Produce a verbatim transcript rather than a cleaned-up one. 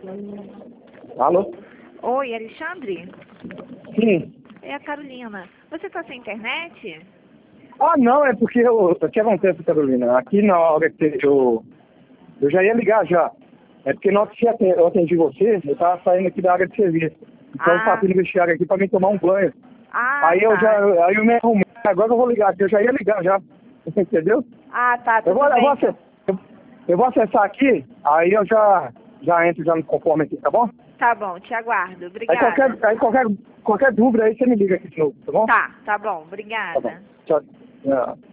Alô? Oi, Alexandre? Sim. É a Carolina. Você tá sem internet? Ah, não, é porque eu... O que acontece, Carolina? Aqui na hora que eu... Eu já ia ligar já. É porque na hora que eu atendi você, eu tava saindo aqui da área de serviço. Então eu Ah. passei no vestiário aqui pra mim tomar um banho. Ah, Aí tá. eu já... Aí eu me arrumei. Agora eu vou ligar, porque eu já ia ligar já. Você entendeu? Ah, tá, Eu tudo vou, eu, bem. vou acessar, eu, eu vou acessar aqui, aí eu já, já entro já no conforme aqui, tá bom? Tá bom, te aguardo. Aí Obrigada. qualquer, aí qualquer, qualquer dúvida aí você me liga aqui de novo, tá bom? Tá, tá bom. Tá bom. Obrigada. Tchau. É.